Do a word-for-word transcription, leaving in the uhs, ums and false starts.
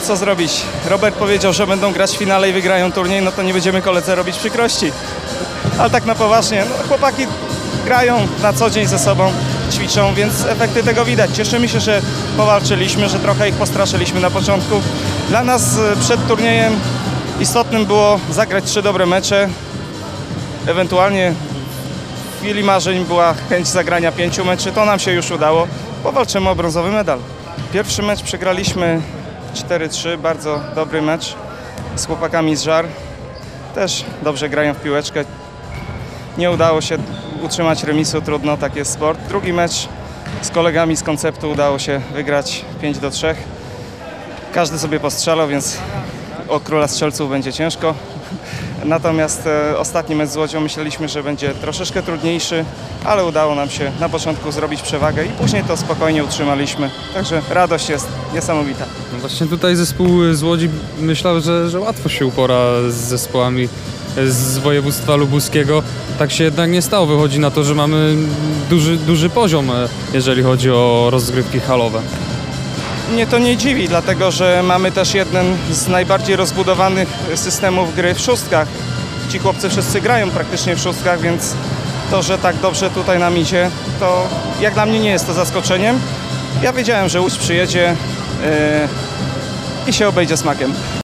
co zrobić? Robert powiedział, że będą grać w finale i wygrają turniej, no to nie będziemy koledze robić przykrości. Ale tak na poważnie, no, chłopaki grają na co dzień ze sobą, ćwiczą, więc efekty tego widać. Cieszymy się, że powalczyliśmy, że trochę ich postraszyliśmy na początku. Dla nas przed turniejem istotnym było zagrać trzy dobre mecze. Ewentualnie w chwili marzeń była chęć zagrania pięciu meczy. To nam się już udało. Powalczymy o brązowy medal. Pierwszy mecz przegraliśmy cztery trzy, bardzo dobry mecz z chłopakami z Żar. Też dobrze grają w piłeczkę. Nie udało się utrzymać remisu, trudno, tak jest sport. Drugi mecz z kolegami z konceptu udało się wygrać pięć do trzech. Każdy sobie postrzelał, więc o króla strzelców będzie ciężko. Natomiast e, ostatni mecz z Łodzią myśleliśmy, że będzie troszeczkę trudniejszy, ale udało nam się na początku zrobić przewagę i później to spokojnie utrzymaliśmy. Także radość jest niesamowita. No właśnie tutaj zespół z Łodzi myślał, że, że łatwo się upora z zespołami z województwa lubuskiego. Tak się jednak nie stało. Wychodzi na to, że mamy duży, duży poziom, jeżeli chodzi o rozgrywki halowe. Mnie to nie dziwi, dlatego że mamy też jeden z najbardziej rozbudowanych systemów gry w szóstkach. Ci chłopcy wszyscy grają praktycznie w szóstkach, więc to, że tak dobrze tutaj nam idzie, to jak dla mnie nie jest to zaskoczeniem. Ja wiedziałem, że Łódź przyjedzie yy, i się obejdzie smakiem.